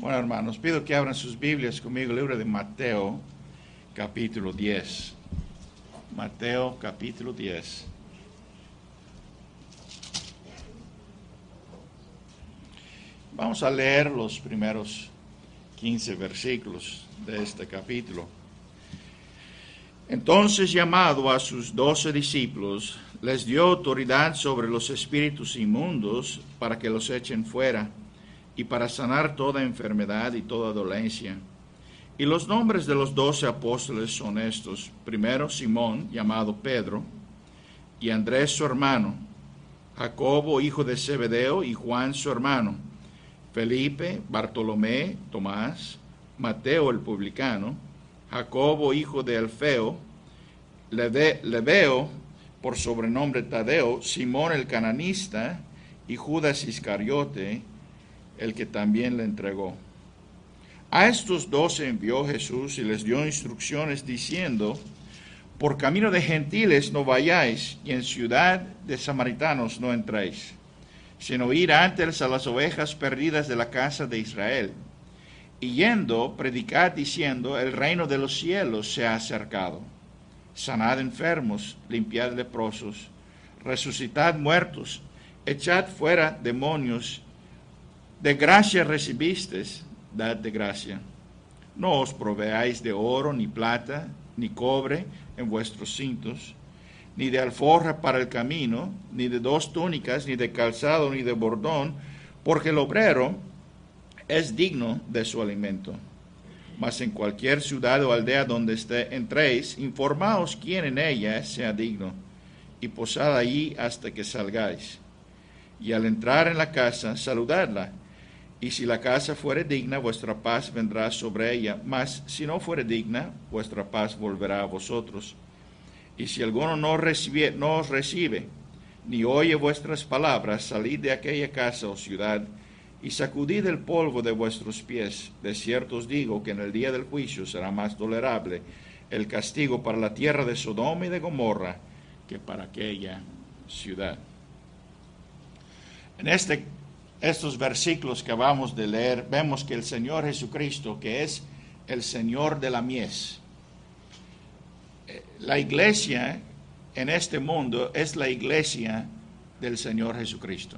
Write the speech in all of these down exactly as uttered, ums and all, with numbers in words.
Bueno, hermanos, pido que abran sus Biblias conmigo, el libro de Mateo, capítulo diez. Mateo, capítulo diez. Vamos a leer los primeros quince versículos de este capítulo. Entonces, llamado a sus doce discípulos, les dio autoridad sobre los espíritus inmundos para que los echen fuera y para sanar toda enfermedad y toda dolencia. Y los nombres de los doce apóstoles son estos: primero, Simón, llamado Pedro, y Andrés su hermano, Jacobo, hijo de Zebedeo, y Juan su hermano, Felipe, Bartolomé, Tomás, Mateo el publicano, Jacobo, hijo de Alfeo, Leve, Leveo, por sobrenombre Tadeo, Simón el cananista, y Judas Iscariote, el que también le entregó. A estos doce envió Jesús y les dio instrucciones diciendo: por camino de gentiles no vayáis, y en ciudad de samaritanos no entréis, sino ir antes a las ovejas perdidas de la casa de Israel. Y yendo, predicad diciendo: el reino de los cielos se ha acercado. Sanad enfermos, limpiad leprosos, resucitad muertos, echad fuera demonios. De gracia recibisteis, dad de gracia. No os proveáis de oro, ni plata, ni cobre en vuestros cintos, ni de alforja para el camino, ni de dos túnicas, ni de calzado, ni de bordón, porque el obrero es digno de su alimento. Mas en cualquier ciudad o aldea donde esté, entréis, informaos quién en ella sea digno, y posad allí hasta que salgáis. Y al entrar en la casa, saludadla. Y si la casa fuere digna, vuestra paz vendrá sobre ella, mas si no fuere digna, vuestra paz volverá a vosotros. Y si alguno no, recibe, no os recibe, ni oye vuestras palabras, salid de aquella casa o ciudad, y sacudid el polvo de vuestros pies. De cierto os digo que en el día del juicio será más tolerable el castigo para la tierra de Sodoma y de Gomorra que para aquella ciudad. En este Estos versículos que acabamos de leer, vemos que el Señor Jesucristo, que es el Señor de la mies, la iglesia en este mundo es la iglesia del Señor Jesucristo.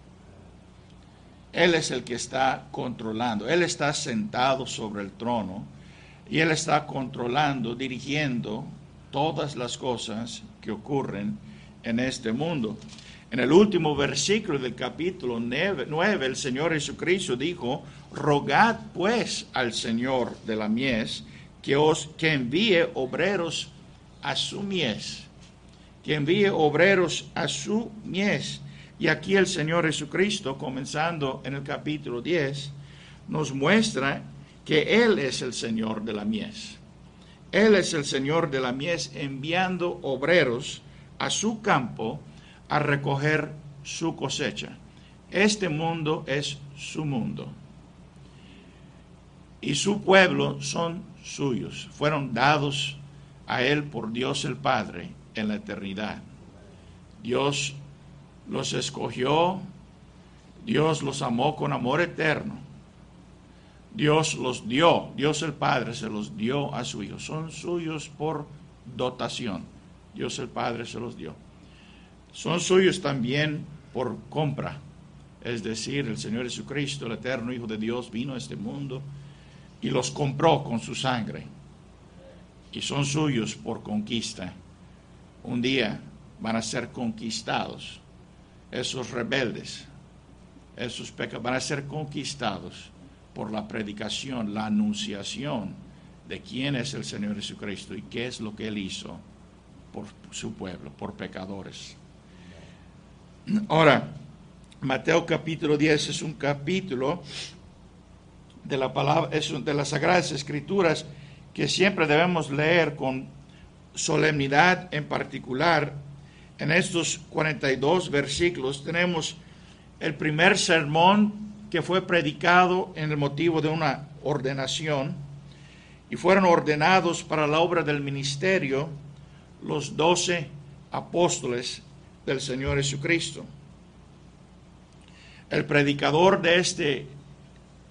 Él es el que está controlando, Él está sentado sobre el trono y Él está controlando, dirigiendo todas las cosas que ocurren en este mundo. En el último versículo del capítulo nueve, el Señor Jesucristo dijo: rogad pues al Señor de la mies que os que envíe obreros a su mies, que envíe obreros a su mies. Y aquí el Señor Jesucristo, comenzando en el capítulo diez, nos muestra que Él es el Señor de la mies. Él es el Señor de la mies, enviando obreros a su campo a recoger su cosecha. Este mundo es su mundo, y su pueblo son suyos. Fueron dados a Él por Dios el Padre en la eternidad. Dios los escogió, Dios los amó con amor eterno. Dios los dio, Dios el Padre se los dio a su Hijo. Son suyos por dotación. Dios el Padre se los dio. Son suyos también por compra, es decir, el Señor Jesucristo, el eterno Hijo de Dios, vino a este mundo y los compró con su sangre. Y son suyos por conquista. Un día van a ser conquistados. Esos rebeldes, esos pecadores, van a ser conquistados por la predicación, la anunciación de quién es el Señor Jesucristo y qué es lo que Él hizo por su pueblo, por pecadores. Ahora, Mateo capítulo diez es un capítulo de la palabra, es de las Sagradas Escrituras que siempre debemos leer con solemnidad. En particular, en estos cuarenta y dos versículos tenemos el primer sermón que fue predicado en el motivo de una ordenación, y fueron ordenados para la obra del ministerio los doce apóstoles del Señor Jesucristo. El predicador de este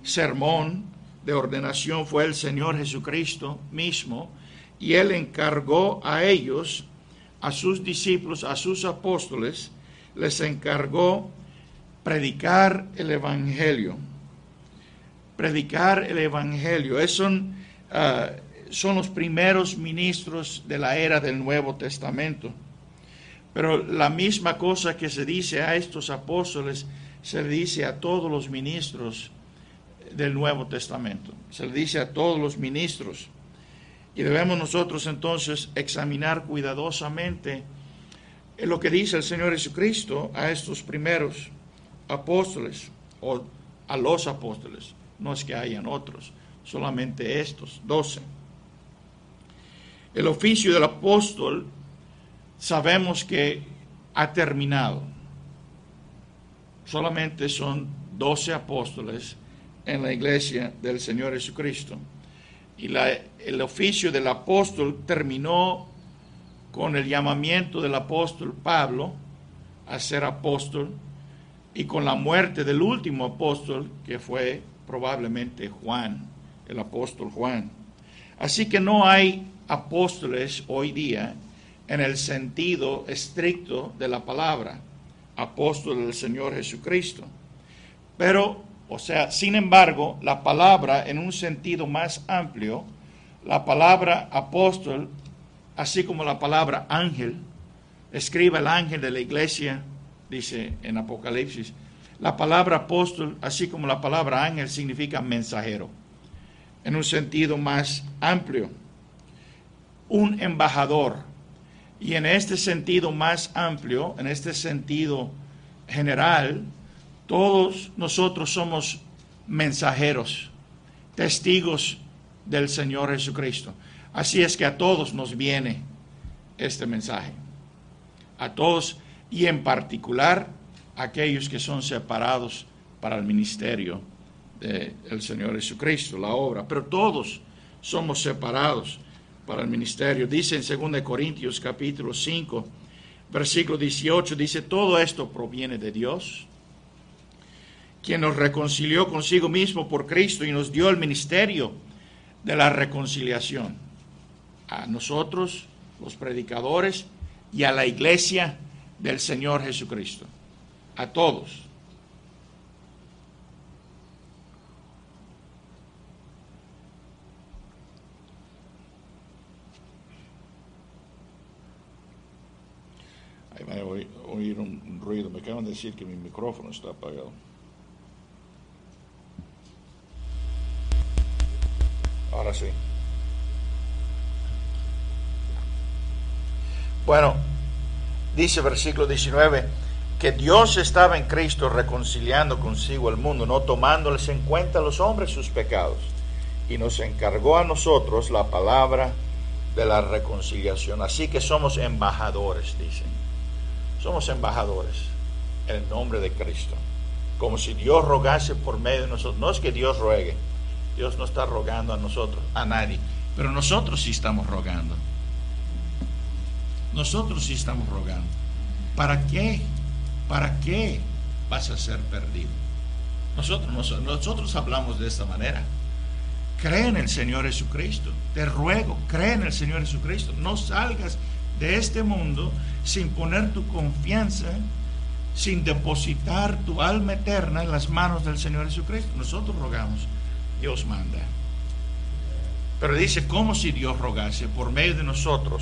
sermón de ordenación fue el Señor Jesucristo mismo, y Él encargó a ellos, a sus discípulos, a sus apóstoles, les encargó predicar el Evangelio. Predicar el Evangelio. Esos son, uh, son los primeros ministros de la era del Nuevo Testamento. Pero la misma cosa que se dice a estos apóstoles, se le dice a todos los ministros del Nuevo Testamento. Se le dice a todos los ministros. Y debemos nosotros entonces examinar cuidadosamente lo que dice el Señor Jesucristo a estos primeros apóstoles, o a los apóstoles. No es que hayan otros, solamente estos, doce. El oficio del apóstol sabemos que ha terminado. Solamente son doce apóstoles en la iglesia del Señor Jesucristo. Y la, el oficio del apóstol terminó con el llamamiento del apóstol Pablo a ser apóstol, y con la muerte del último apóstol, que fue probablemente Juan, el apóstol Juan. Así que no hay apóstoles hoy día en el sentido estricto de la palabra, apóstol del Señor Jesucristo. Pero, o sea, sin embargo, la palabra en un sentido más amplio, la palabra apóstol, así como la palabra ángel, escribe el ángel de la iglesia, dice en Apocalipsis, la palabra apóstol, así como la palabra ángel, significa mensajero, en un sentido más amplio, un embajador. Y en este sentido más amplio, en este sentido general, todos nosotros somos mensajeros, testigos del Señor Jesucristo. Así es que a todos nos viene este mensaje, a todos, y en particular a aquellos que son separados para el ministerio del Señor Jesucristo, la obra. Pero todos somos separados para el ministerio. Dice en segunda de Corintios capítulo cinco, versículo dieciocho, dice: todo esto proviene de Dios, quien nos reconcilió consigo mismo por Cristo y nos dio el ministerio de la reconciliación. A nosotros, los predicadores, y a la iglesia del Señor Jesucristo. A todos. Ahí van a oír, oír un, un ruido. Me acaban de decir que mi micrófono está apagado. Ahora sí. Bueno, dice versículo diecinueve, que Dios estaba en Cristo reconciliando consigo al mundo, no tomándoles en cuenta a los hombres sus pecados, y nos encargó a nosotros la palabra de la reconciliación. Así que somos embajadores, dicen. Somos embajadores en el nombre de Cristo, como si Dios rogase por medio de nosotros. No es que Dios ruegue, Dios no está rogando a nosotros, a nadie, pero nosotros sí estamos rogando. Nosotros sí estamos rogando. ¿Para qué? ¿Para qué vas a ser perdido? Nosotros, nosotros, nosotros hablamos de esta manera. Cree en el Señor Jesucristo. Te ruego, cree en el Señor Jesucristo. No salgas de este mundo sin poner tu confianza, sin depositar tu alma eterna en las manos del Señor Jesucristo. Nosotros rogamos, Dios manda. Pero dice, como si Dios rogase por medio de nosotros.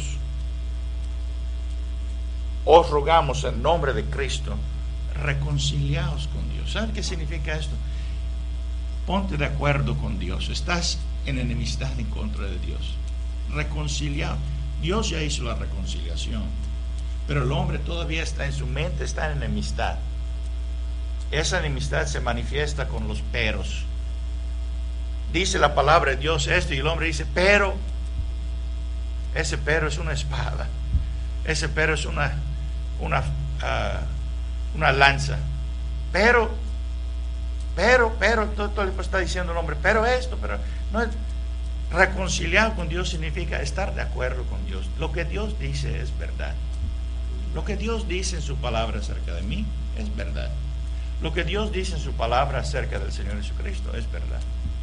Os rogamos en nombre de Cristo, reconciliaos con Dios. ¿Sabes qué significa esto? Ponte de acuerdo con Dios. Estás en enemistad en contra de Dios. Reconciliado. Dios ya hizo la reconciliación, pero el hombre todavía está en su mente, está en enemistad. Esa enemistad se manifiesta con los peros. Dice la palabra de Dios esto y el hombre dice, pero, ese pero es una espada. Ese pero es una una, uh, una lanza. Pero, pero, pero, todo, todo está diciendo el hombre, pero esto, pero no es. Reconciliar con Dios significa estar de acuerdo con Dios. Lo que Dios dice es verdad. Lo que Dios dice en su palabra acerca de mí es verdad. Lo que Dios dice en su palabra acerca del Señor Jesucristo es verdad.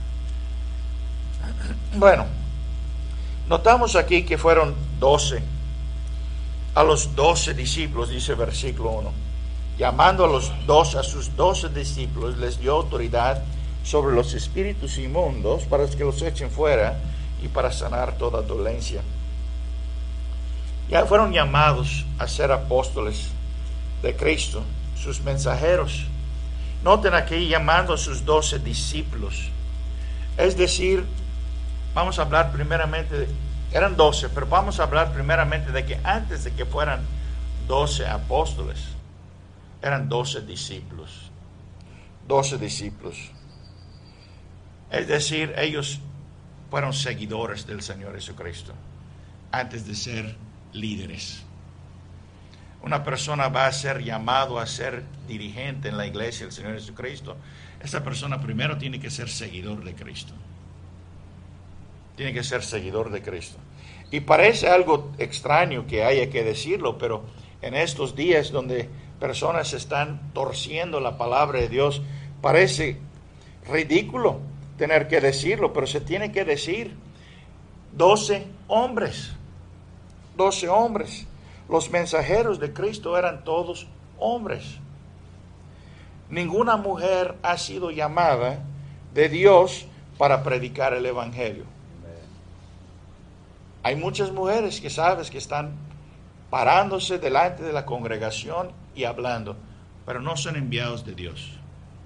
Bueno, notamos aquí que fueron doce. A los doce discípulos, dice versículo uno. Llamando a los dos, a sus doce discípulos, les dio autoridad sobre los espíritus inmundos para que los echen fuera y para sanar toda dolencia. Ya fueron llamados a ser apóstoles de Cristo, sus mensajeros. Noten aquí llamando a sus doce discípulos. Es decir, vamos a hablar primeramente, de, eran doce, pero vamos a hablar primeramente de que antes de que fueran doce apóstoles, eran doce discípulos. Doce discípulos. Es decir, ellos fueron seguidores del Señor Jesucristo antes de ser líderes. Una persona va a ser llamado a ser dirigente en la iglesia del Señor Jesucristo. Esa persona primero tiene que ser seguidor de Cristo. Tiene que ser seguidor de Cristo. Y parece algo extraño que haya que decirlo, pero en estos días donde personas están torciendo la palabra de Dios, parece ridículo tener que decirlo, pero se tiene que decir. Doce hombres, doce hombres. Los mensajeros de Cristo eran todos hombres. Ninguna mujer ha sido llamada de Dios para predicar el Evangelio. Hay muchas mujeres que sabes que están parándose delante de la congregación y hablando, pero no son enviados de Dios.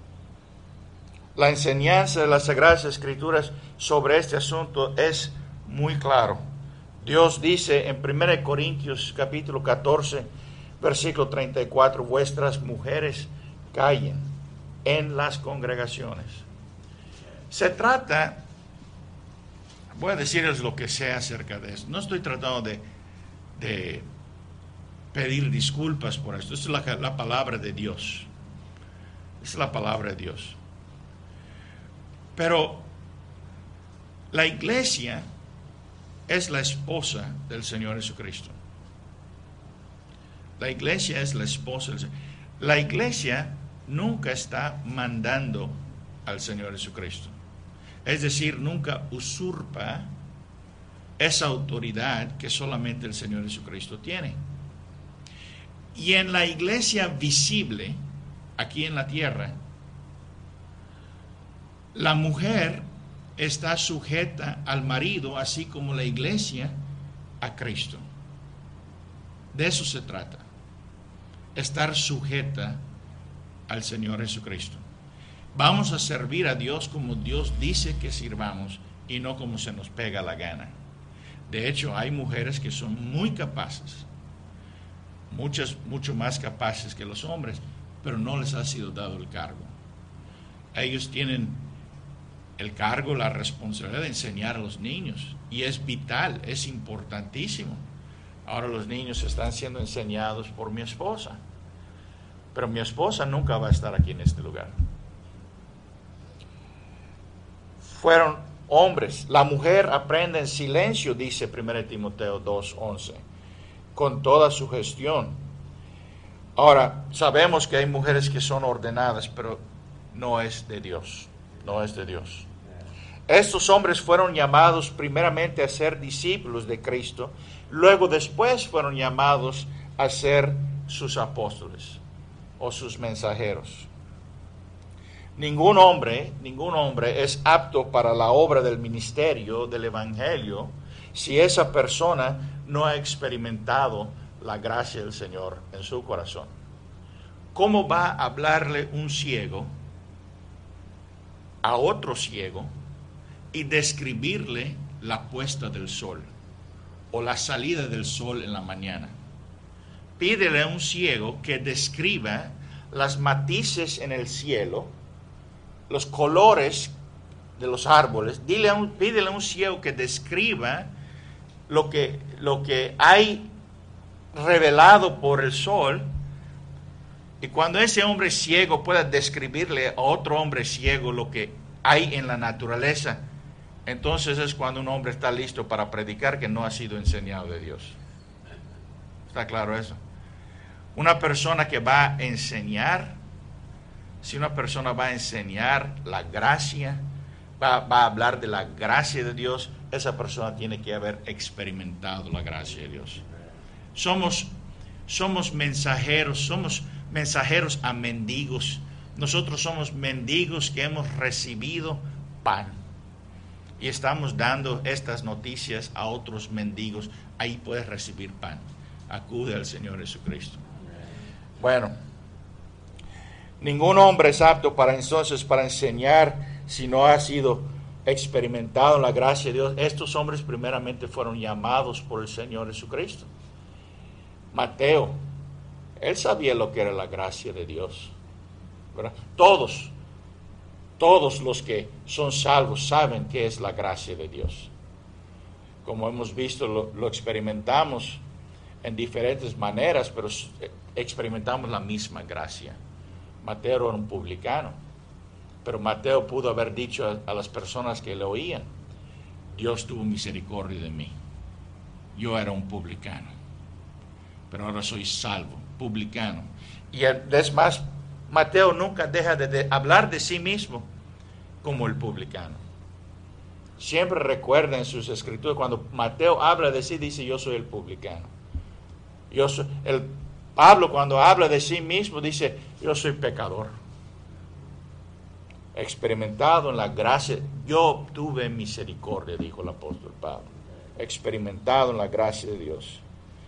La enseñanza de las Sagradas Escrituras sobre este asunto es muy claro. Dios dice en primera Corintios capítulo catorce, versículo treinta y cuatro, vuestras mujeres callen en las congregaciones. Se trata, voy a decirles lo que sé acerca de esto. No estoy tratando de, de pedir disculpas por esto. Esta es la, la palabra de Dios. Es la palabra de Dios. Pero la iglesia es la esposa del Señor Jesucristo. La iglesia es la esposa del Señor. La iglesia nunca está mandando al Señor Jesucristo. Es decir, nunca usurpa esa autoridad que solamente el Señor Jesucristo tiene. Y en la iglesia visible, aquí en la tierra, la mujer está sujeta al marido, así como la iglesia a Cristo. De eso se trata. Estar sujeta al Señor Jesucristo. Vamos a servir a Dios como Dios dice que sirvamos y no como se nos pega la gana. De hecho, hay mujeres que son muy capaces, muchas, mucho más capaces que los hombres, pero no les ha sido dado el cargo. Ellos tienen el cargo, la responsabilidad de enseñar a los niños, y es vital, es importantísimo. Ahora los niños están siendo enseñados por mi esposa, pero mi esposa nunca va a estar aquí en este lugar. Fueron hombres. La mujer aprende en silencio, dice primera Timoteo dos once, con toda su gestión. Ahora, sabemos que hay mujeres que son ordenadas, pero no es de Dios, no es de Dios. Estos hombres fueron llamados primeramente a ser discípulos de Cristo, luego después fueron llamados a ser sus apóstoles o sus mensajeros. Ningún hombre, ningún hombre es apto para la obra del ministerio del Evangelio si esa persona no ha experimentado la gracia del Señor en su corazón. ¿Cómo va a hablarle un ciego a otro ciego y describirle la puesta del sol o la salida del sol en la mañana? Pídele a un ciego que describa las matices en el cielo, los colores de los árboles. Dile a un, pídele a un ciego que describa lo que, lo que hay revelado por el sol. Y cuando ese hombre ciego pueda describirle a otro hombre ciego lo que hay en la naturaleza, entonces es cuando un hombre está listo para predicar que no ha sido enseñado de Dios. ¿Está claro eso? Una persona que va a enseñar Si una persona va a enseñar la gracia, va, va a hablar de la gracia de Dios, esa persona tiene que haber experimentado la gracia de Dios. Somos, somos mensajeros, somos mensajeros a mendigos. Nosotros somos mendigos que hemos recibido pan. Y estamos dando estas noticias a otros mendigos. Ahí puedes recibir pan. Acude al Señor Jesucristo. Bueno, ningún hombre es apto para entonces para enseñar si no ha sido experimentado en la gracia de Dios. Estos hombres primeramente fueron llamados por el Señor Jesucristo. Mateo, él sabía lo que era la gracia de Dios, ¿verdad? Todos, todos los que son salvos saben qué es la gracia de Dios. Como hemos visto, lo, lo experimentamos en diferentes maneras, pero experimentamos la misma gracia. Mateo era un publicano, pero Mateo pudo haber dicho a, a las personas que le oían: Dios tuvo misericordia de mí. Yo era un publicano, pero ahora soy salvo, publicano. Y es más, Mateo nunca deja de, de hablar de sí mismo como el publicano. Siempre recuerda en sus escrituras, cuando Mateo habla de sí, dice: yo soy el publicano. Yo soy, el Pablo, cuando habla de sí mismo, dice: yo soy pecador, experimentado en la gracia. Yo obtuve misericordia, dijo el apóstol Pablo, experimentado en la gracia de Dios.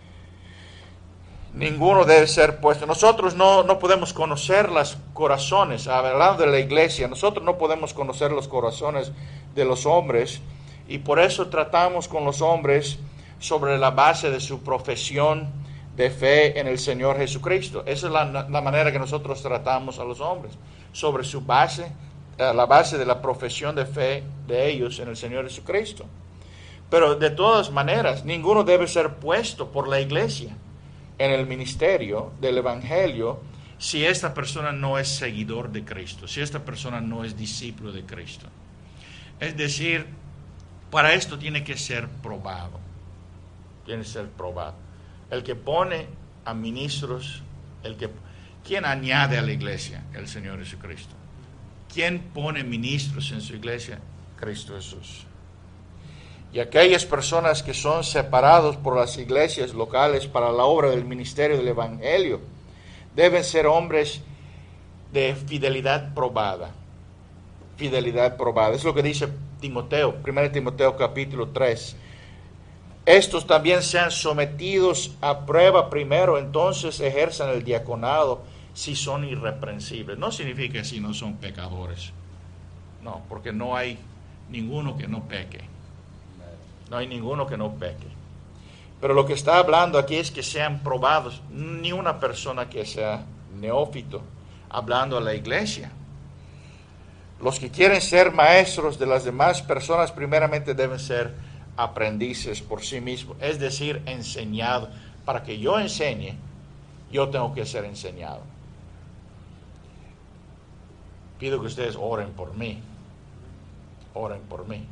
Ninguno debe ser puesto. Nosotros no, no podemos conocer los corazones, hablando de la iglesia, nosotros no podemos conocer los corazones de los hombres, y por eso tratamos con los hombres sobre la base de su profesión de fe en el Señor Jesucristo. Esa es la, la manera que nosotros tratamos a los hombres, sobre su base, eh, la base de la profesión de fe de ellos en el Señor Jesucristo. Pero de todas maneras, ninguno debe ser puesto por la iglesia en el ministerio del Evangelio si esta persona no es seguidor de Cristo, si esta persona no es discípulo de Cristo. Es decir, para esto tiene que ser probado, tiene que ser probado. El que pone a ministros, el que, ¿quién añade a la iglesia? El Señor Jesucristo. ¿Quién pone ministros en su iglesia? Cristo Jesús. Y aquellas personas que son separados por las iglesias locales para la obra del ministerio del Evangelio deben ser hombres de fidelidad probada. Fidelidad probada. Es lo que dice Timoteo, primero Timoteo capítulo tres. Estos también sean sometidos a prueba primero, entonces ejerzan el diaconado si son irreprensibles. No significa si no son pecadores. No, porque no hay ninguno que no peque. No hay ninguno que no peque. Pero lo que está hablando aquí es que sean probados. Ni una persona que sea neófito hablando a la iglesia. Los que quieren ser maestros de las demás personas primeramente deben ser aprendices por sí mismos, es decir, enseñados. Para que yo enseñe, yo tengo que ser enseñado. Pido que ustedes oren por mí. Oren por mí.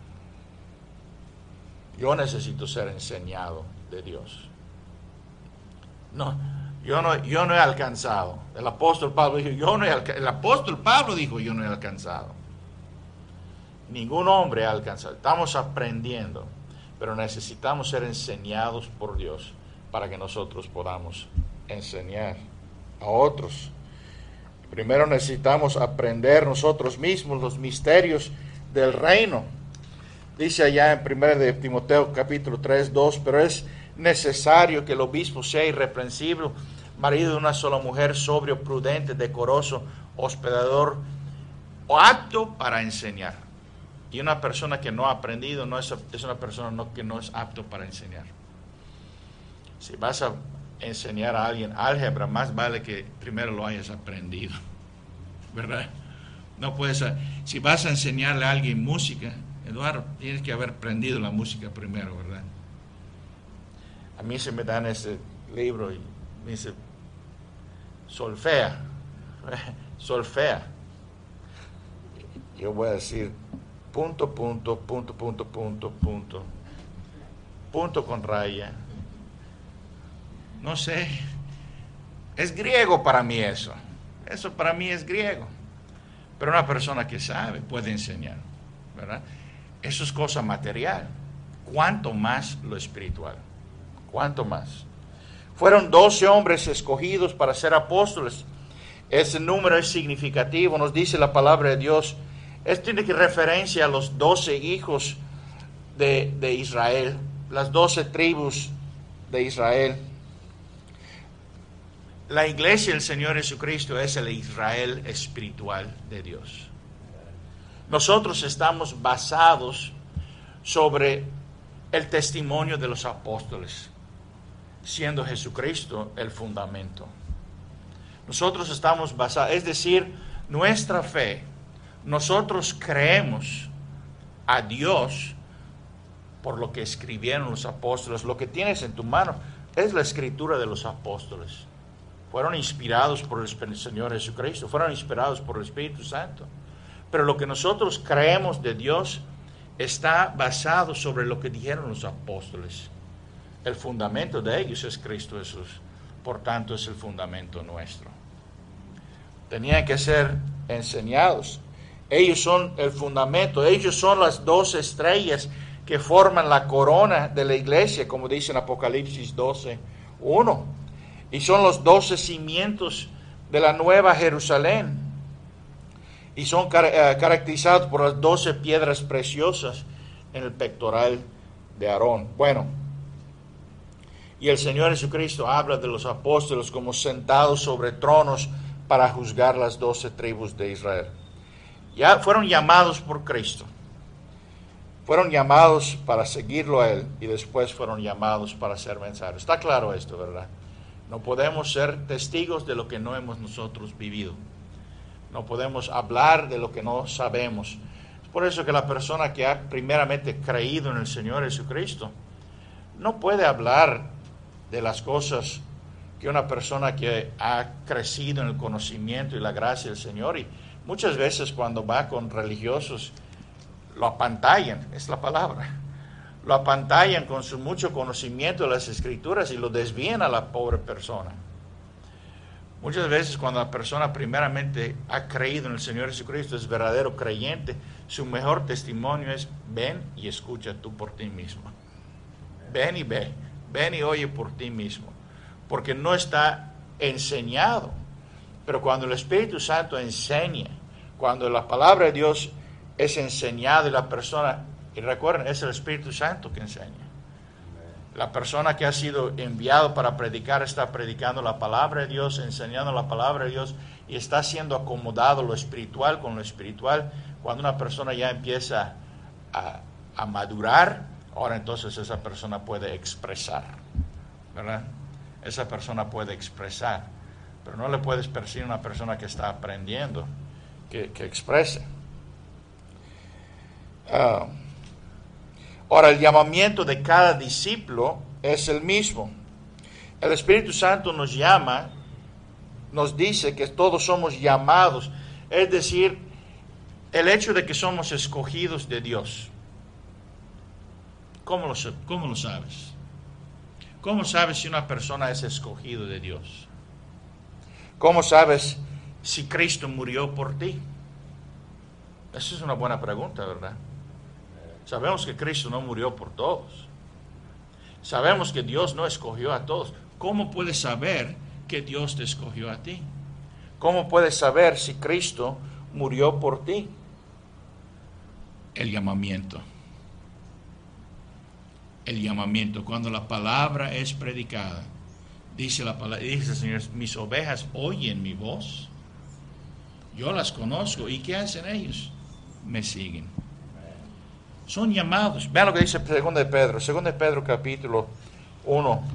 Yo necesito ser enseñado de Dios. No, yo no, yo no he alcanzado. El apóstol Pablo dijo, yo no he alcanzado. El apóstol Pablo dijo, yo no he alcanzado. Ningún hombre ha alcanzado. Estamos aprendiendo, pero necesitamos ser enseñados por Dios para que nosotros podamos enseñar a otros. Primero necesitamos aprender nosotros mismos los misterios del reino. Dice allá en primero de Timoteo capítulo tres, dos, pero es necesario que el obispo sea irreprensible, marido de una sola mujer, sobrio, prudente, decoroso, hospedador o apto para enseñar. Y una persona que no ha aprendido no es, es una persona no, que no es apto para enseñar. Si vas a enseñar a alguien álgebra, más vale que primero lo hayas aprendido, ¿verdad? No puedes, si vas a enseñarle a alguien música, Eduardo, tienes que haber aprendido la música primero, ¿verdad? A mí se me dan ese libro y me dice, solfea, solfea. Yo voy a decir, punto, punto, punto, punto, punto, punto, punto con raya. No sé, es griego para mí eso. eso para mí es griego. Pero una persona que sabe puede enseñar, ¿verdad? Eso es cosa material. ¿Cuánto más lo espiritual? ¿Cuánto más? Fueron doce hombres escogidos para ser apóstoles. Ese número es significativo, nos dice la palabra de Dios. Esto tiene que referencia a los doce hijos de, de Israel, las doce tribus de Israel. La iglesia del Señor Jesucristo es el Israel espiritual de Dios. Nosotros estamos basados sobre el testimonio de los apóstoles, siendo Jesucristo el fundamento. Nosotros estamos basados, es decir, nuestra fe, nosotros creemos a Dios por lo que escribieron los apóstoles. Lo que tienes en tu mano es la escritura de los apóstoles. Fueron inspirados por el Señor Jesucristo, fueron inspirados por el Espíritu Santo. Pero lo que nosotros creemos de Dios está basado sobre lo que dijeron los apóstoles. El fundamento de ellos es Cristo Jesús. Por tanto, es el fundamento nuestro. Tenían que ser enseñados. Ellos son el fundamento. Ellos son las dos estrellas que forman la corona de la iglesia, como dice en Apocalipsis doce, uno. Y son los doce cimientos de la nueva Jerusalén. Y son car uh, caracterizados por las doce piedras preciosas en el pectoral de Aarón. Bueno, y el Señor Jesucristo habla de los apóstoles como sentados sobre tronos para juzgar las doce tribus de Israel. Ya fueron llamados por Cristo. Fueron llamados para seguirlo a Él y después fueron llamados para ser mensajeros. Está claro esto, ¿verdad? No podemos ser testigos de lo que no hemos nosotros vivido. No podemos hablar de lo que no sabemos. Es por eso que la persona que ha primeramente creído en el Señor Jesucristo no puede hablar de las cosas que una persona que ha crecido en el conocimiento y la gracia del Señor. Y muchas veces cuando va con religiosos, lo apantallan, es la palabra. Lo apantallan con su mucho conocimiento de las Escrituras y lo desvían a la pobre persona. Muchas veces cuando la persona primeramente ha creído en el Señor Jesucristo, es verdadero creyente, su mejor testimonio es: ven y escucha tú por ti mismo. Ven y ve, ven y oye por ti mismo. Porque no está enseñado. Pero cuando el Espíritu Santo enseña, cuando la palabra de Dios es enseñada y la persona, y recuerden, es el Espíritu Santo que enseña. La persona que ha sido enviado para predicar está predicando la palabra de Dios, enseñando la palabra de Dios y está siendo acomodado lo espiritual con lo espiritual. Cuando una persona ya empieza a, a madurar, ahora entonces esa persona puede expresar, ¿verdad? Esa persona puede expresar, pero no le puedes percibir a una persona que está aprendiendo que, que exprese. Uh, Ahora, el llamamiento de cada discípulo es el mismo. El Espíritu Santo nos llama, nos dice que todos somos llamados. Es decir, el hecho de que somos escogidos de Dios. ¿Cómo lo, cómo lo sabes? ¿Cómo sabes si una persona es escogido de Dios? ¿Cómo sabes si Cristo murió por ti? Esa es una buena pregunta, ¿verdad? Sabemos que Cristo no murió por todos. Sabemos que Dios no escogió a todos. ¿Cómo puedes saber que Dios te escogió a ti? ¿Cómo puedes saber si Cristo murió por ti? El llamamiento. El llamamiento. Cuando la palabra es predicada, dice la palabra, dice el Señor: mis ovejas oyen mi voz. Yo las conozco. ¿Y qué hacen ellos? Me siguen. Son llamados. Vean lo que dice segundo de Pedro. segundo de Pedro capítulo uno.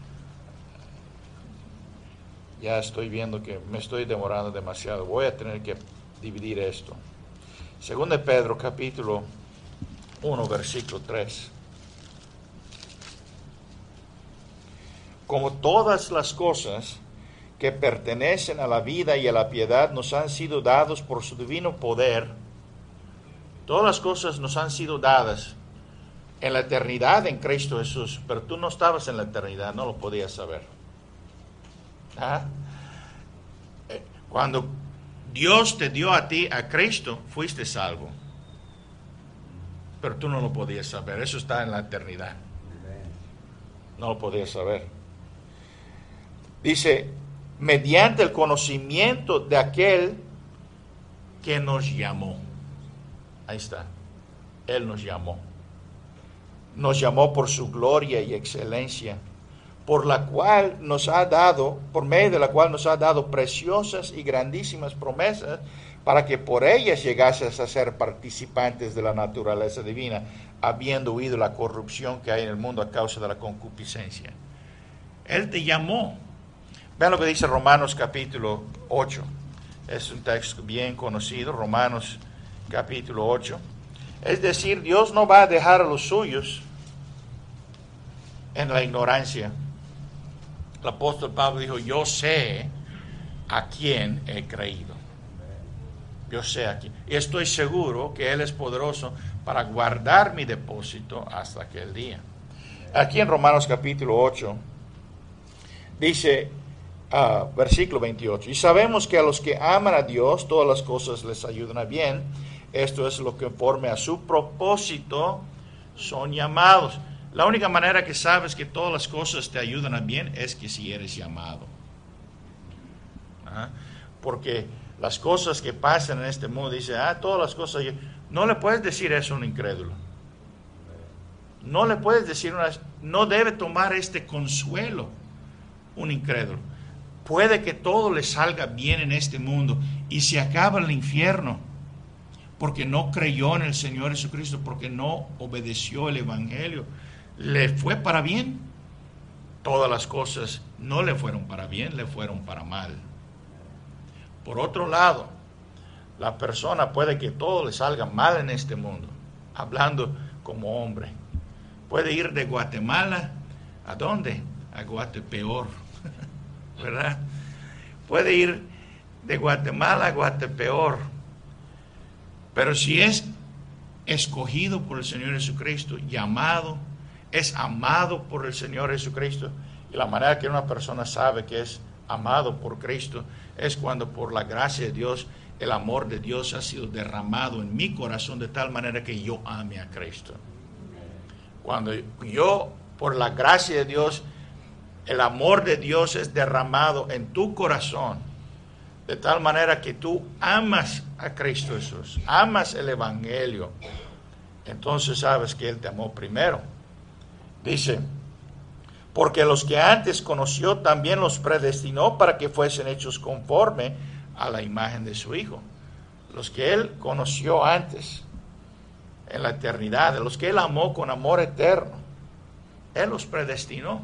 Ya estoy viendo que me estoy demorando demasiado. Voy a tener que dividir esto. segundo de Pedro capítulo uno, versículo tres. Como todas las cosas que pertenecen a la vida y a la piedad nos han sido dados por su divino poder. Todas las cosas nos han sido dadas en la eternidad en Cristo Jesús, pero tú no estabas en la eternidad, no lo podías saber. ¿Ah? Cuando Dios te dio a ti, a Cristo, fuiste salvo. Pero tú no lo podías saber. Eso está en la eternidad. No lo podías saber. Dice, mediante el conocimiento de aquel que nos llamó. Ahí está. Él nos llamó. Nos llamó por su gloria y excelencia, por la cual nos ha dado, por medio de la cual nos ha dado preciosas y grandísimas promesas, para que por ellas llegases a ser participantes de la naturaleza divina, habiendo huido la corrupción que hay en el mundo a causa de la concupiscencia. Él te llamó. Vean lo que dice Romanos capítulo ocho. Es un texto bien conocido, Romanos capítulo ocho. Es decir, Dios no va a dejar a los suyos en la ignorancia. El apóstol Pablo dijo, yo sé a quién he creído. Yo sé a quién. Y estoy seguro que Él es poderoso para guardar mi depósito hasta aquel día. Aquí en Romanos capítulo ocho, dice, uh, versículo veintiocho, y sabemos que a los que aman a Dios, todas las cosas les ayudan a bien. Esto es lo que conforme a su propósito son llamados. La única manera que sabes que todas las cosas te ayudan a bien es que si eres llamado. ¿Ah? Porque las cosas que pasan en este mundo, dice, ah, todas las cosas, no le puedes decir eso a un incrédulo. No le puedes decir, una, no debe tomar este consuelo un incrédulo. Puede que todo le salga bien en este mundo y se acaba el infierno porque no creyó en el Señor Jesucristo, porque no obedeció el Evangelio. ¿Le fue para bien? Todas las cosas no le fueron para bien, le fueron para mal. Por otro lado, la persona puede que todo le salga mal en este mundo, hablando como hombre. Puede ir de Guatemala, ¿a dónde? A Guatepeor, ¿verdad? Puede ir de Guatemala a Guatepeor. Pero si es escogido por el Señor Jesucristo, llamado, es amado por el Señor Jesucristo, y la manera que una persona sabe que es amado por Cristo es cuando por la gracia de Dios, el amor de Dios ha sido derramado en mi corazón de tal manera que yo ame a Cristo. Cuando yo, por la gracia de Dios, el amor de Dios es derramado en tu corazón, de tal manera que tú amas a Cristo Jesús, amas el Evangelio, entonces sabes que Él te amó primero. Dice, porque los que antes conoció también los predestinó para que fuesen hechos conforme a la imagen de su Hijo. Los que Él conoció antes, en la eternidad, los que Él amó con amor eterno, Él los predestinó.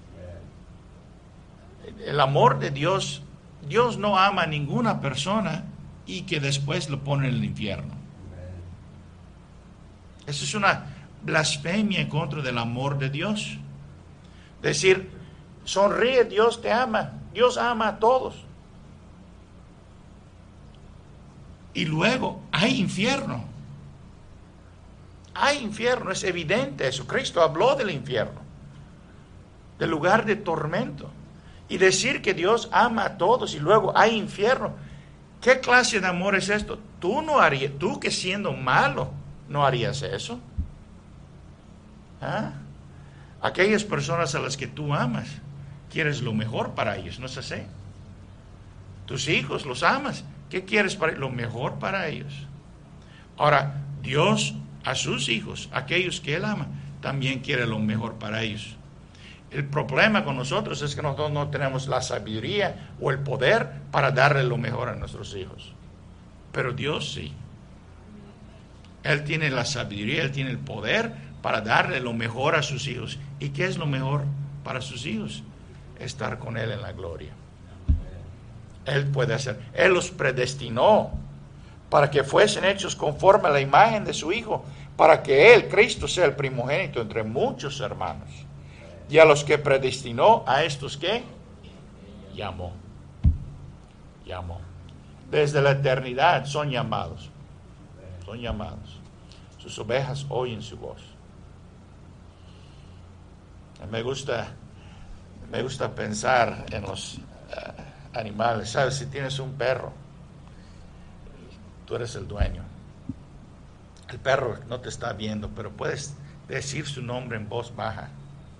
El amor de Dios, Dios no ama a ninguna persona y que después lo pone en el infierno. Eso es una blasfemia en contra del amor de Dios. Decir, sonríe, Dios te ama, Dios ama a todos. Y luego hay infierno. Hay infierno, es evidente eso. Cristo habló del infierno, del lugar de tormento. Y decir que Dios ama a todos y luego hay infierno. ¿Qué clase de amor es esto? Tú no harías, tú que siendo malo, no harías eso. ¿Ah? Aquellas personas a las que tú amas, quieres lo mejor para ellos, ¿no es así? Tus hijos los amas, ¿qué quieres para ellos? Lo mejor para ellos. Ahora, Dios a sus hijos, aquellos que Él ama, también quiere lo mejor para ellos. El problema con nosotros es que nosotros no tenemos la sabiduría o el poder para darle lo mejor a nuestros hijos. Pero Dios sí. Él tiene la sabiduría, Él tiene el poder para darle lo mejor a sus hijos. ¿Y qué es lo mejor para sus hijos? Estar con Él en la gloria. Él puede hacer. Él los predestinó para que fuesen hechos conforme a la imagen de su Hijo, para que Él, Cristo, sea el primogénito entre muchos hermanos. Y a los que predestinó, a estos que llamó. Llamó. Desde la eternidad son llamados. Son llamados. Sus ovejas oyen su voz. Me gusta, me gusta pensar en los uh, animales. ¿Sabes? Si tienes un perro, tú eres el dueño. El perro no te está viendo, pero puedes decir su nombre en voz baja.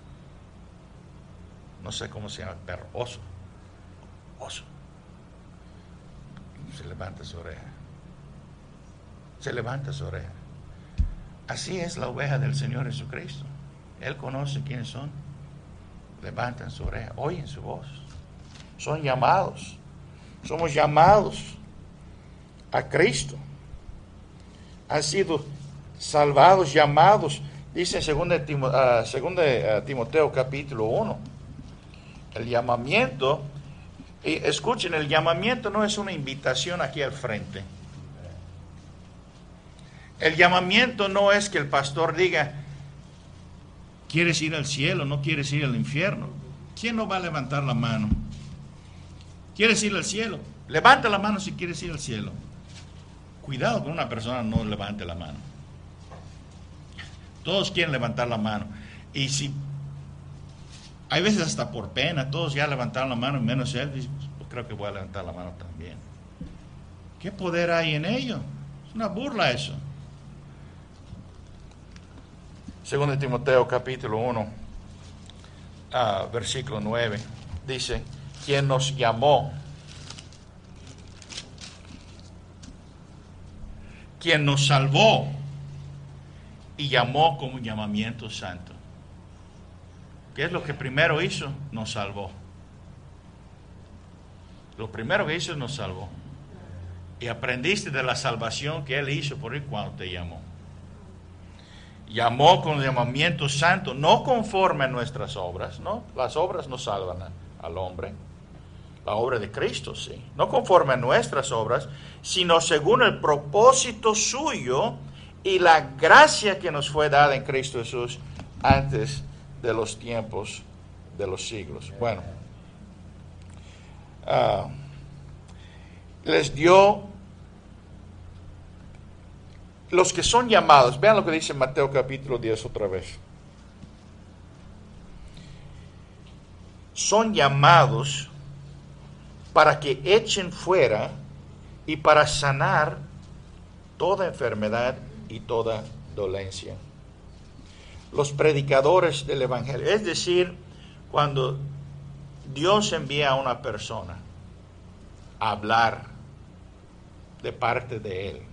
No sé cómo se llama el perro. Oso. Oso. Se levanta su oreja. Se levanta su oreja. Así es la oveja del Señor Jesucristo. Él conoce quiénes son. Levantan su oreja, oyen su voz. Son llamados. Somos llamados a Cristo. Han sido salvados, llamados. Dice en dos Timoteo capítulo uno. El llamamiento, y escuchen, el llamamiento no es una invitación aquí al frente. El llamamiento no es que el pastor diga, ¿quieres ir al cielo? ¿No quieres ir al infierno? ¿Quién no va a levantar la mano? ¿Quieres ir al cielo? Levanta la mano si quieres ir al cielo. Cuidado con una persona no levante la mano. Todos quieren levantar la mano. Y si hay veces hasta por pena, todos ya levantaron la mano, menos él, dice, pues creo que voy a levantar la mano también. ¿Qué poder hay en ello? Es una burla eso. Segundo de Timoteo capítulo uno, uh, versículo nueve, dice, quien nos llamó, quien nos salvó y llamó con un llamamiento santo. ¿Qué es lo que primero hizo? Nos salvó. Lo primero que hizo nos salvó. Y aprendiste de la salvación que Él hizo por el cual te llamó. Llamó con llamamiento santo, no conforme a nuestras obras, ¿no? Las obras no salvan a, al hombre. La obra de Cristo, sí. No conforme a nuestras obras, sino según el propósito suyo y la gracia que nos fue dada en Cristo Jesús antes de los tiempos de los siglos. Bueno, uh, les dio los que son llamados. Vean lo que dice Mateo capítulo diez otra vez. Son llamados para que echen fuera y para sanar toda enfermedad y toda dolencia. Los predicadores del Evangelio, es decir, cuando Dios envía a una persona a hablar de parte de Él,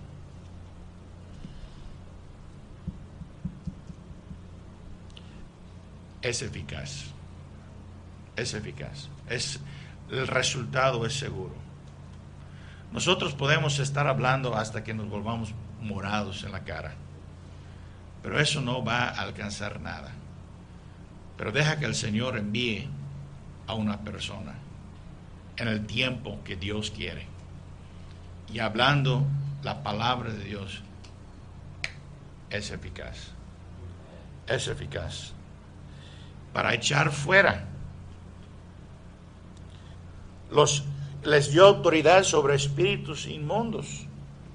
es eficaz, es eficaz, es, el resultado es seguro. Nosotros podemos estar hablando hasta que nos volvamos morados en la cara, pero eso no va a alcanzar nada. Pero deja que el Señor envíe a una persona en el tiempo que Dios quiere, y hablando la palabra de Dios es eficaz, es eficaz para echar fuera. Los, les dio autoridad sobre espíritus inmundos.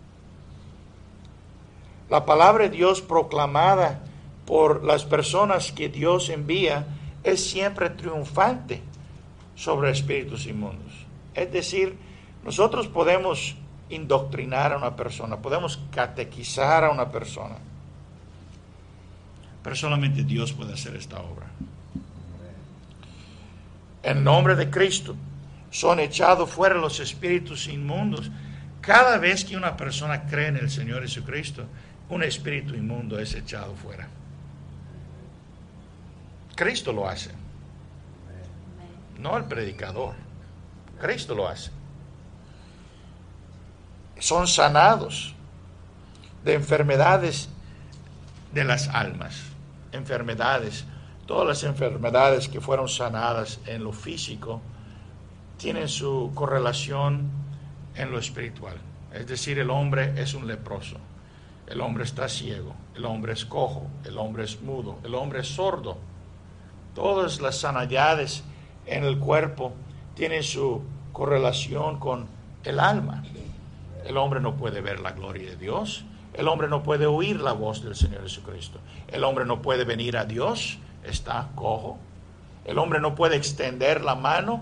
La palabra de Dios proclamada por las personas que Dios envía es siempre triunfante sobre espíritus inmundos. Es decir, nosotros podemos indoctrinar a una persona, podemos catequizar a una persona, pero solamente Dios puede hacer esta obra. En nombre de Cristo son echados fuera los espíritus inmundos. Cada vez que una persona cree en el Señor Jesucristo, un espíritu inmundo es echado fuera. Cristo lo hace, no el predicador. Cristo lo hace. Son sanados de enfermedades de las almas, enfermedades. Todas las enfermedades que fueron sanadas en lo físico tienen su correlación en lo espiritual. Es decir, el hombre es un leproso, el hombre está ciego, el hombre es cojo, el hombre es mudo, el hombre es sordo. Todas las sanidades en el cuerpo tienen su correlación con el alma. El hombre no puede ver la gloria de Dios, el hombre no puede oír la voz del Señor Jesucristo, el hombre no puede venir a Dios, está cojo, el hombre no puede extender la mano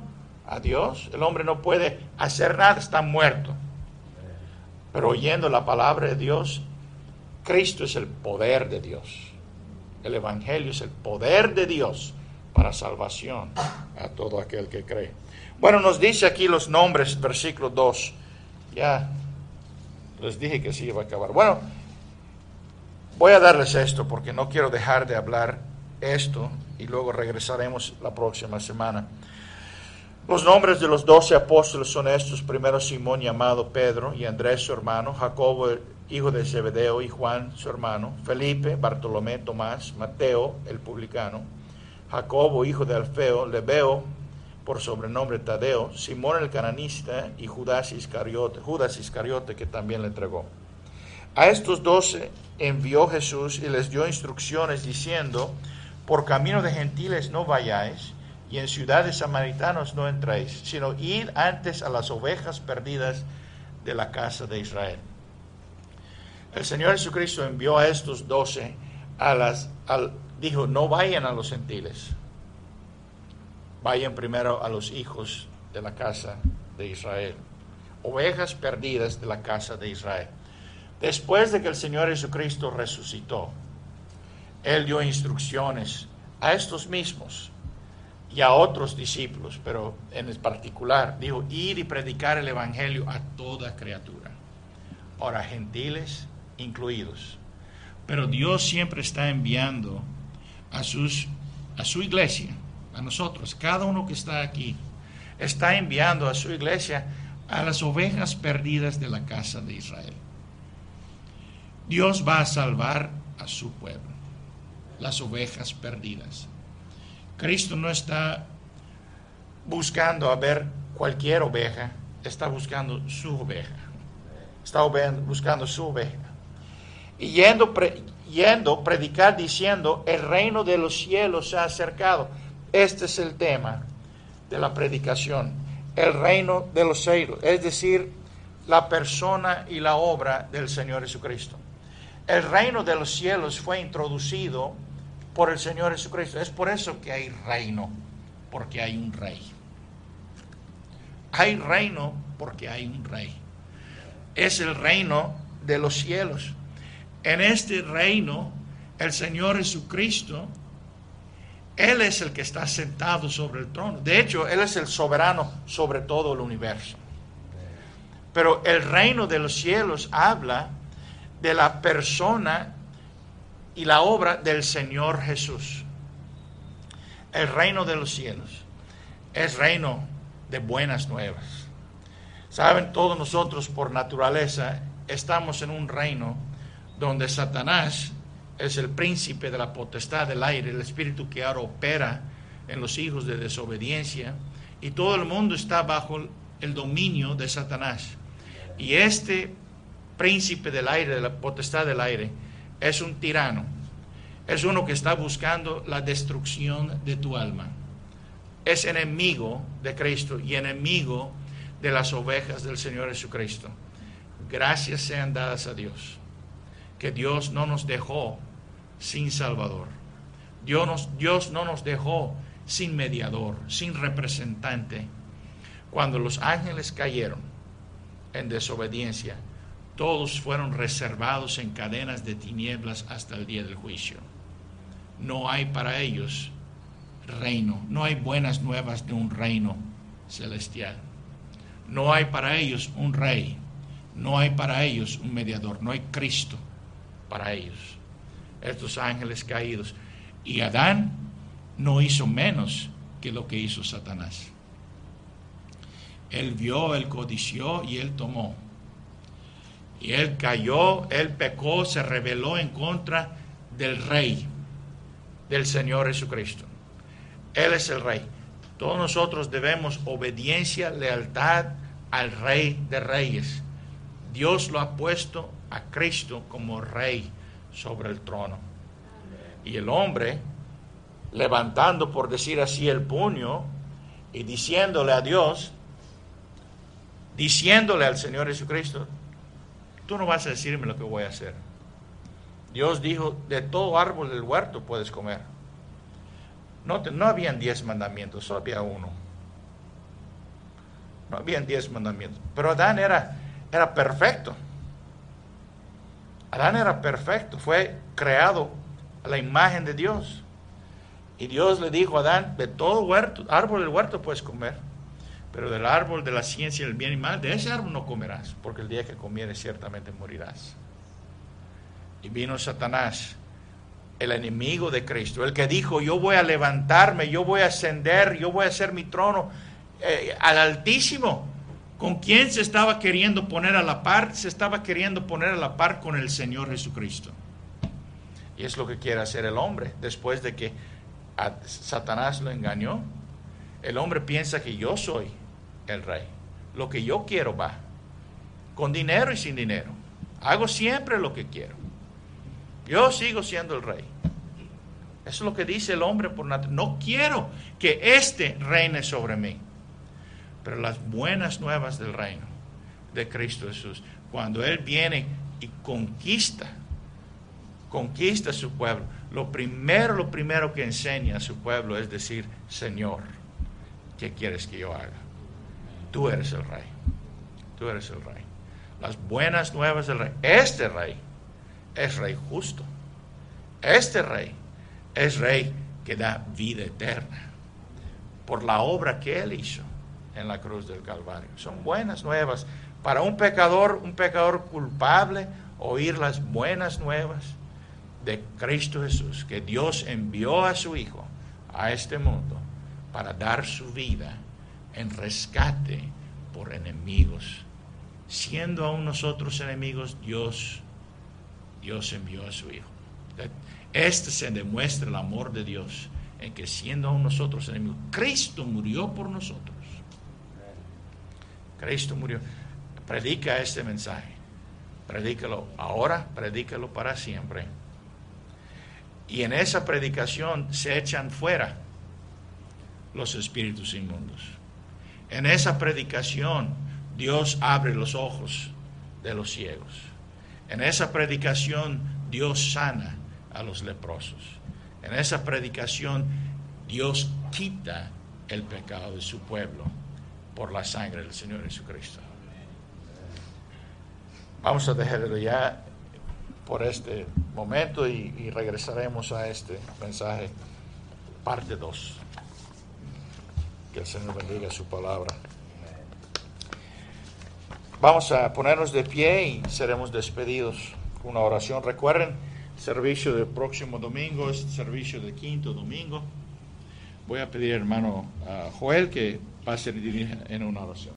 a Dios. El hombre no puede hacer nada, está muerto. Pero oyendo la palabra de Dios, Cristo es el poder de Dios. El Evangelio es el poder de Dios para salvación a todo aquel que cree. Bueno, nos dice aquí los nombres, versículo dos. Ya les dije que sí iba a acabar. Bueno, voy a darles esto porque no quiero dejar de hablar esto y luego regresaremos la próxima semana. Los nombres de los doce apóstoles son estos: primero Simón, llamado Pedro, y Andrés su hermano, Jacobo el hijo de Zebedeo y Juan su hermano, Felipe, Bartolomé, Tomás, Mateo el publicano, Jacobo hijo de Alfeo, Lebeo por sobrenombre Tadeo, Simón el cananista y Judas Iscariote, Judas Iscariote que también le entregó. A estos doce envió Jesús y les dio instrucciones diciendo: por camino de gentiles no vayáis, y en ciudades samaritanos no entréis, sino id antes a las ovejas perdidas de la casa de Israel. El Señor Jesucristo envió a estos doce, a las, al, dijo, no vayan a los gentiles, vayan primero a los hijos de la casa de Israel, ovejas perdidas de la casa de Israel. Después de que el Señor Jesucristo resucitó, Él dio instrucciones a estos mismos y a otros discípulos, pero en particular dijo: ir y predicar el Evangelio a toda criatura, ahora gentiles incluidos. Pero Dios siempre está enviando a, sus, a su iglesia, a nosotros, cada uno que está aquí, está enviando a su iglesia a las ovejas perdidas de la casa de Israel. Dios va a salvar a su pueblo, las ovejas perdidas. Cristo no está buscando a ver cualquier oveja, está buscando su oveja. Está buscando su oveja. Y yendo, pre, yendo, predicar diciendo: el reino de los cielos se ha acercado. Este es el tema de la predicación. El reino de los cielos, es decir, la persona y la obra del Señor Jesucristo. El reino de los cielos fue introducido por el Señor Jesucristo. Es por eso que hay reino, porque hay un rey. Hay reino porque hay un rey. Es el reino de los cielos. En este reino, el Señor Jesucristo, Él es el que está sentado sobre el trono. De hecho, Él es el soberano sobre todo el universo. Pero el reino de los cielos habla de la persona y la obra del Señor Jesús. El reino de los cielos es reino de buenas nuevas. Saben, todos nosotros por naturaleza estamos en un reino donde Satanás es el príncipe de la potestad del aire, el espíritu que ahora opera en los hijos de desobediencia, y todo el mundo está bajo el dominio de Satanás. Y este príncipe del aire, de la potestad del aire, es un tirano, es uno que está buscando la destrucción de tu alma. Es enemigo de Cristo y enemigo de las ovejas del Señor Jesucristo. Gracias sean dadas a Dios, que Dios no nos dejó sin Salvador. Dios, nos, Dios no nos dejó sin mediador, sin representante. Cuando los ángeles cayeron en desobediencia, todos fueron reservados en cadenas de tinieblas hasta el día del juicio. No hay para ellos reino, no hay buenas nuevas de un reino celestial. No hay para ellos un rey, no hay para ellos un mediador, no hay Cristo para ellos. Estos ángeles caídos. Y Adán no hizo menos que lo que hizo Satanás. Él vio, él codició y él tomó. Y él cayó, él pecó, se rebeló en contra del Rey, del Señor Jesucristo. Él es el Rey. Todos nosotros debemos obediencia, lealtad al Rey de Reyes. Dios lo ha puesto a Cristo como Rey sobre el trono. Y el hombre, levantando, por decir así, el puño y diciéndole a Dios, diciéndole al Señor Jesucristo: tú no vas a decirme lo que voy a hacer. Dios dijo: de todo árbol del huerto puedes comer. No, te, no habían diez mandamientos, solo había uno. No habían diez mandamientos. Pero Adán era, era perfecto. Adán era perfecto. Fue creado a la imagen de Dios. Y Dios le dijo a Adán, de todo huerto, árbol del huerto puedes comer, pero del árbol de la ciencia del bien y mal, de ese árbol no comerás, porque el día que comieres ciertamente morirás. Y vino Satanás, el enemigo de Cristo, el que dijo, yo voy a levantarme, yo voy a ascender, yo voy a hacer mi trono eh, al Altísimo. ¿Con quién se estaba queriendo poner a la par? Se estaba queriendo poner a la par con el Señor Jesucristo. Y es lo que quiere hacer el hombre, después de que a Satanás lo engañó. El hombre piensa que yo soy el rey. Lo que yo quiero va, con dinero y sin dinero. Hago siempre lo que quiero. Yo sigo siendo el rey. Eso es lo que dice el hombre por naturaleza. No quiero que éste reine sobre mí. Pero las buenas nuevas del reino de Cristo Jesús, cuando Él viene y conquista, conquista a su pueblo, lo primero, lo primero que enseña a su pueblo es decir, Señor, ¿qué quieres que yo haga? Tú eres el rey. Tú eres el rey. Las buenas nuevas del rey. Este rey es rey justo. Este rey es rey que da vida eterna por la obra que Él hizo en la cruz del Calvario. Son buenas nuevas. Para un pecador, un pecador culpable, oír las buenas nuevas de Cristo Jesús, que Dios envió a su Hijo a este mundo para dar su vida en rescate por enemigos. Siendo aún nosotros enemigos, Dios, Dios envió a su Hijo. Este se demuestra el amor de Dios, en que siendo aún nosotros enemigos, Cristo murió por nosotros. Cristo murió. Predica este mensaje. Predícalo ahora, predícalo para siempre. Y en esa predicación se echan fuera los espíritus inmundos. En esa predicación Dios abre los ojos de los ciegos. En esa predicación Dios sana a los leprosos. En esa predicación Dios quita el pecado de su pueblo por la sangre del Señor Jesucristo. Vamos a dejarlo ya por este momento y, y regresaremos a este mensaje, parte dos. Que el Señor bendiga su palabra. Vamos a ponernos de pie y seremos despedidos con una oración. Recuerden, el servicio del próximo domingo es el servicio del quinto domingo. Voy a pedir, hermano uh, Joel, que pase a dirigir en una oración.